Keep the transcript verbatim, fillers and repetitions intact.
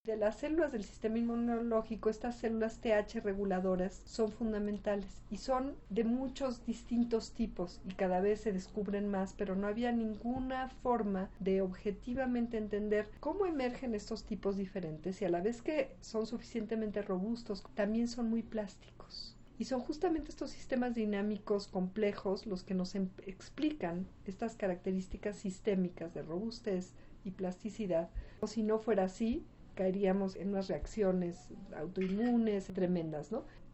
De las células del sistema inmunológico, estas células T H reguladoras son fundamentales y son de muchos distintos tipos y cada vez se descubren más, pero no había ninguna forma de objetivamente entender cómo emergen estos tipos diferentes y a la vez que son suficientemente robustos, también son muy plásticos. Y son justamente estos sistemas dinámicos complejos los que nos em- explican estas características sistémicas de robustez y plasticidad. O si no fuera así, caeríamos en unas reacciones autoinmunes tremendas, ¿no?